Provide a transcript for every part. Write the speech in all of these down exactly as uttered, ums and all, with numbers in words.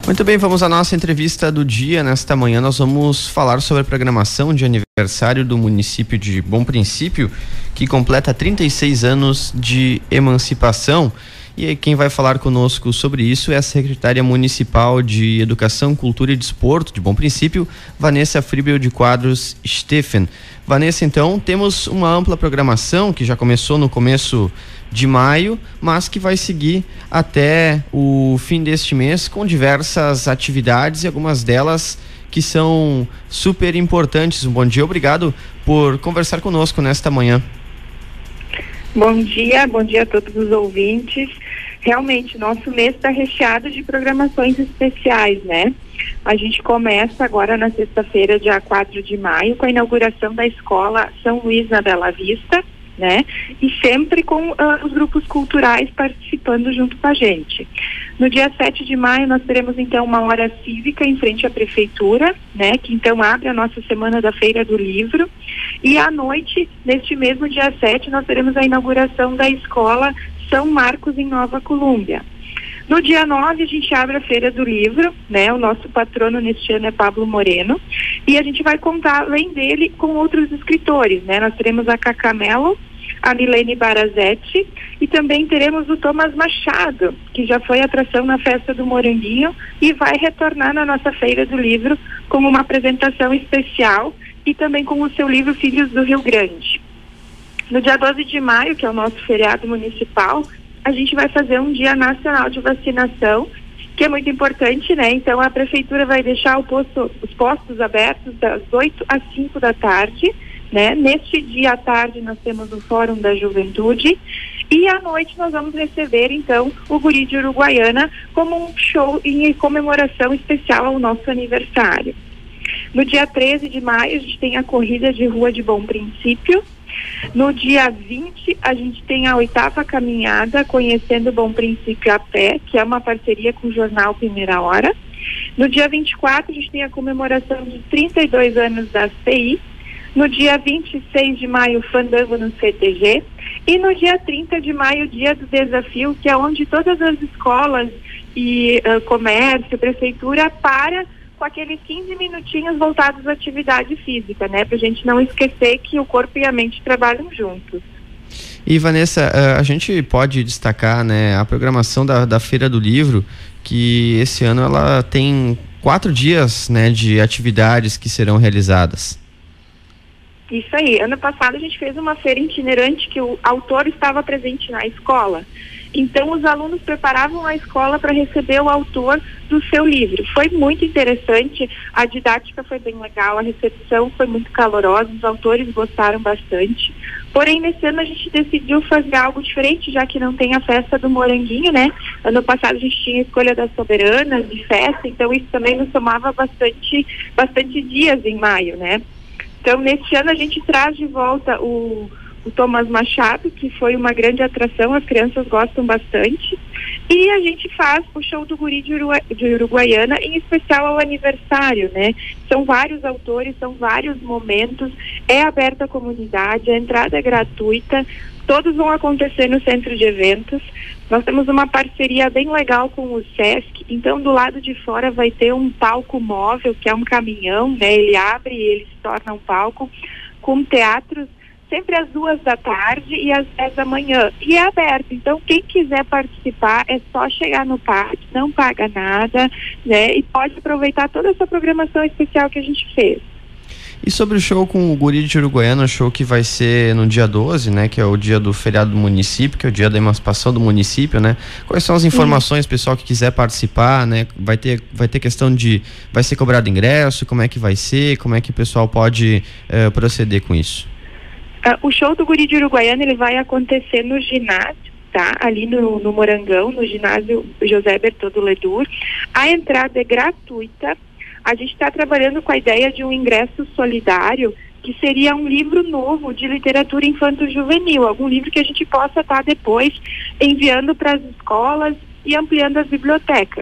Muito bem, vamos à nossa entrevista do dia. Nesta manhã nós vamos falar sobre a programação de aniversário do município de Bom Princípio, que completa trinta e seis anos de emancipação. E quem vai falar conosco sobre isso é a secretária municipal de Educação, Cultura e Desporto de Bom Princípio, Vanessa Fribel de Quadros Steffen. Vanessa, então, temos uma ampla programação que já começou no começo de maio, mas que vai seguir até o fim deste mês com diversas atividades e algumas delas que são super importantes. Um bom dia, obrigado por conversar conosco nesta manhã. Bom dia, bom dia a todos os ouvintes. Realmente, nosso mês está recheado de programações especiais, né? A gente começa agora na sexta-feira, dia quatro de maio, com a inauguração da escola São Luís na Bela Vista, né? E sempre com uh, os grupos culturais participando junto com a gente. No dia sete de maio nós teremos então uma hora cívica em frente à prefeitura, né? Que então abre a nossa semana da Feira do Livro. E à noite, neste mesmo dia sete, nós teremos a inauguração da escola São Marcos em Nova Colômbia. No dia nove a gente abre a Feira do Livro, né? O nosso patrono neste ano é Pablo Moreno, e a gente vai contar, além dele, com outros escritores, né? Nós teremos a Cacá Mello, a Milene Barazetti, e também teremos o Thomas Machado, que já foi atração na Festa do Moranguinho e vai retornar na nossa Feira do Livro com uma apresentação especial e também com o seu livro Filhos do Rio Grande. No dia doze de maio, que é o nosso feriado municipal, a gente vai fazer um dia nacional de vacinação, que é muito importante, né? Então a prefeitura vai deixar o posto, os postos abertos das oito às cinco da tarde, né? Neste dia à tarde nós temos o Fórum da Juventude e à noite nós vamos receber então o Guri de Uruguaiana como um show em comemoração especial ao nosso aniversário. No dia treze de maio a gente tem a corrida de rua de Bom Princípio. No dia vinte, a gente tem a oitava caminhada Conhecendo Bom Princípio a Pé, que é uma parceria com o jornal Primeira Hora. No dia vinte e quatro, a gente tem a comemoração de trinta e dois anos da C I. No dia vinte e seis de maio, Fandango no C T G. E no dia trinta de maio, Dia do Desafio, que é onde todas as escolas e uh, comércio, prefeitura para com aqueles quinze minutinhos voltados à atividade física, né? Pra gente não esquecer que o corpo e a mente trabalham juntos. E Vanessa, a gente pode destacar, né, a programação da, da Feira do Livro, que esse ano ela tem quatro dias, né, de atividades que serão realizadas. Isso aí. Ano passado a gente fez uma feira itinerante que o autor estava presente na escola. Então os alunos preparavam a escola para receber o autor do seu livro. Foi muito interessante, a didática foi bem legal, a recepção foi muito calorosa, os autores gostaram bastante. Porém, nesse ano a gente decidiu fazer algo diferente, já que não tem a festa do Moranguinho, né? Ano passado a gente tinha a escolha das soberanas de festa, então isso também nos tomava bastante, bastante dias em maio, né? Então, neste ano a gente traz de volta o o Thomas Machado, que foi uma grande atração, as crianças gostam bastante, e a gente faz o show do Guri de, Uru... de Uruguaiana, em especial ao aniversário, né? São vários autores, são vários momentos, é aberta à comunidade, a entrada é gratuita, todos vão acontecer no centro de eventos. Nós temos uma parceria bem legal com o Sesc, então do lado de fora vai ter um palco móvel, que é um caminhão, né? Ele abre e ele se torna um palco, com teatros sempre às duas da tarde e às dez da manhã. E é aberto, então quem quiser participar é só chegar no parque, não paga nada, né? E pode aproveitar toda essa programação especial que a gente fez. E sobre o show com o Guri de Uruguaiana, show que vai ser no dia doze, né? Que é o dia do feriado do município, que é o dia da emancipação do município, né? Quais são as informações, Sim. pessoal que quiser participar, né? Vai ter, vai ter questão de, vai ser cobrado ingresso, como é que vai ser, como é que o pessoal pode uh, proceder com isso? Uh, o show do Guri de Uruguaiana, ele vai acontecer no ginásio, tá? Ali no, no Morangão, no ginásio José Bertoldo Ledur. A entrada é gratuita. A gente está trabalhando com a ideia de um ingresso solidário, que seria um livro novo de literatura infanto-juvenil, algum livro que a gente possa estar tá depois enviando para as escolas e ampliando as bibliotecas.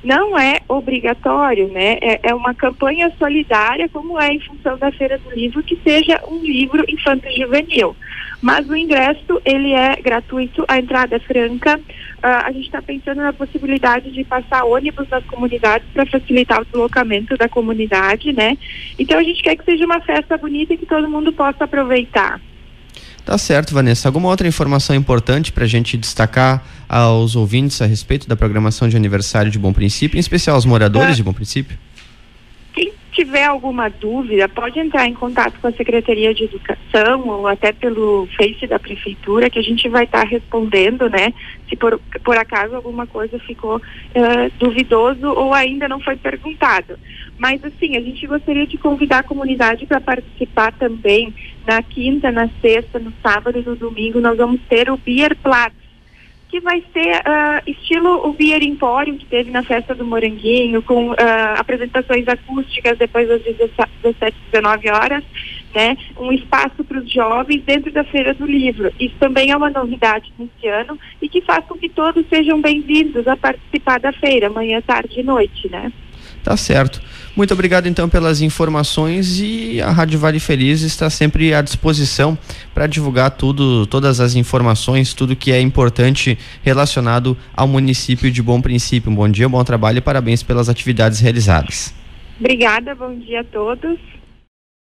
não é obrigatório, né? É, é uma campanha solidária, como é em função da Feira do Livro, que seja um livro infanto-juvenil. Mas o ingresso, ele é gratuito, a entrada é franca. Uh, a gente está pensando na possibilidade de passar ônibus nas comunidades para facilitar o deslocamento da comunidade, né? Então a gente quer que seja uma festa bonita e que todo mundo possa aproveitar. Tá certo, Vanessa. Alguma outra informação importante para a gente destacar aos ouvintes a respeito da programação de aniversário de Bom Princípio, em especial aos moradores uh, de Bom Princípio? Quem tiver alguma dúvida, pode entrar em contato com a Secretaria de Educação ou até pelo Face da Prefeitura, que a gente vai estar tá respondendo, né? Se por, por acaso alguma coisa ficou uh, duvidoso ou ainda não foi perguntado. Mas, assim, a gente gostaria de convidar a comunidade para participar também. Na quinta, na sexta, no sábado e no domingo, nós vamos ter o Beer Platz, que vai ser uh, estilo o Beer Emporium que teve na Festa do Moranguinho, com uh, apresentações acústicas depois das dezessete, dezenove horas, né? Um espaço para os jovens dentro da Feira do Livro. Isso também é uma novidade nesse ano e que faz com que todos sejam bem-vindos a participar da feira, manhã, tarde e noite, né? Tá certo. Muito obrigado então pelas informações, e a Rádio Vale Feliz está sempre à disposição para divulgar tudo, todas as informações, tudo que é importante relacionado ao município de Bom Princípio. Um bom dia, um bom trabalho e parabéns pelas atividades realizadas. Obrigada, bom dia a todos.